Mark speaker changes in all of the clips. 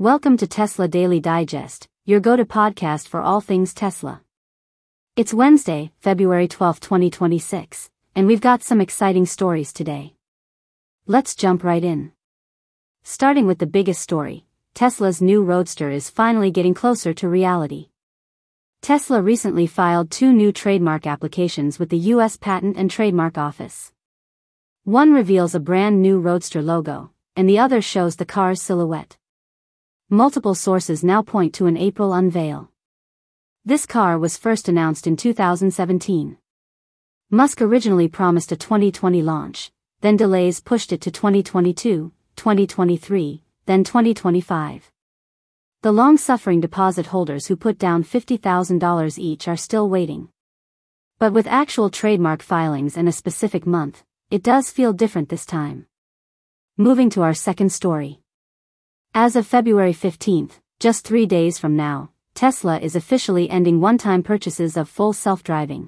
Speaker 1: Welcome to Tesla Daily Digest, your go-to podcast for all things Tesla. It's Wednesday, February 12, 2026, and we've got some exciting stories today. Let's jump right in. Starting with the biggest story, Tesla's new Roadster is finally getting closer to reality. Tesla recently filed 2 new trademark applications with the U.S. Patent and Trademark Office. One reveals a brand new Roadster logo, and the other shows the car's silhouette. Multiple sources now point to an April unveil. This car was first announced in 2017. Musk originally promised a 2020 launch, then delays pushed it to 2022, 2023, then 2025. The long-suffering deposit holders who put down $50,000 each are still waiting. But with actual trademark filings and a specific month, it does feel different this time. Moving to our second story. As of February 15, just 3 days from now, Tesla is officially ending one-time purchases of full self-driving.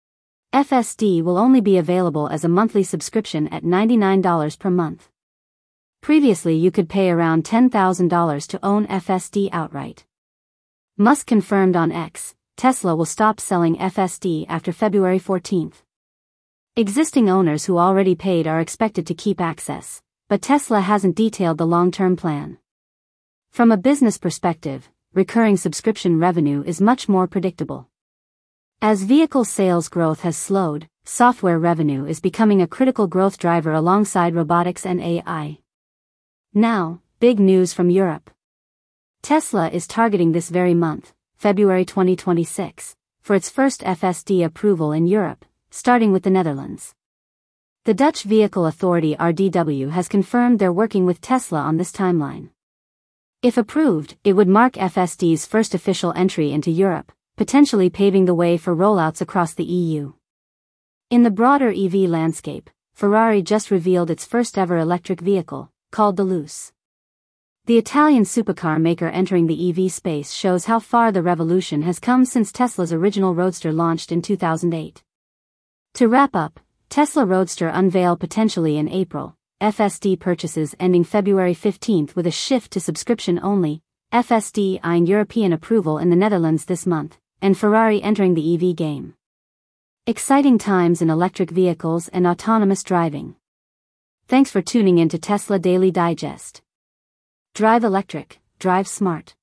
Speaker 1: FSD will only be available as a monthly subscription at $99 per month. Previously you could pay around $10,000 to own FSD outright. Musk confirmed on X, Tesla will stop selling FSD after February 14. Existing owners who already paid are expected to keep access, but Tesla hasn't detailed the long-term plan. From a business perspective, recurring subscription revenue is much more predictable. As vehicle sales growth has slowed, software revenue is becoming a critical growth driver alongside robotics and AI. Now, big news from Europe. Tesla is targeting this very month, February 2026, for its first FSD approval in Europe, starting with the Netherlands. The Dutch Vehicle Authority RDW has confirmed they're working with Tesla on this timeline. If approved, it would mark FSD's first official entry into Europe, potentially paving the way for rollouts across the EU. In the broader EV landscape, Ferrari just revealed its first-ever electric vehicle, called the Luce. The Italian supercar maker entering the EV space shows how far the revolution has come since Tesla's original Roadster launched in 2008. To wrap up, Tesla Roadster unveil potentially in April, FSD purchases ending February 15 with a shift to subscription only, FSD eyeing European approval in the Netherlands this month, and Ferrari entering the EV game. Exciting times in electric vehicles and autonomous driving. Thanks for tuning in to Tesla Daily Digest. Drive electric, drive smart.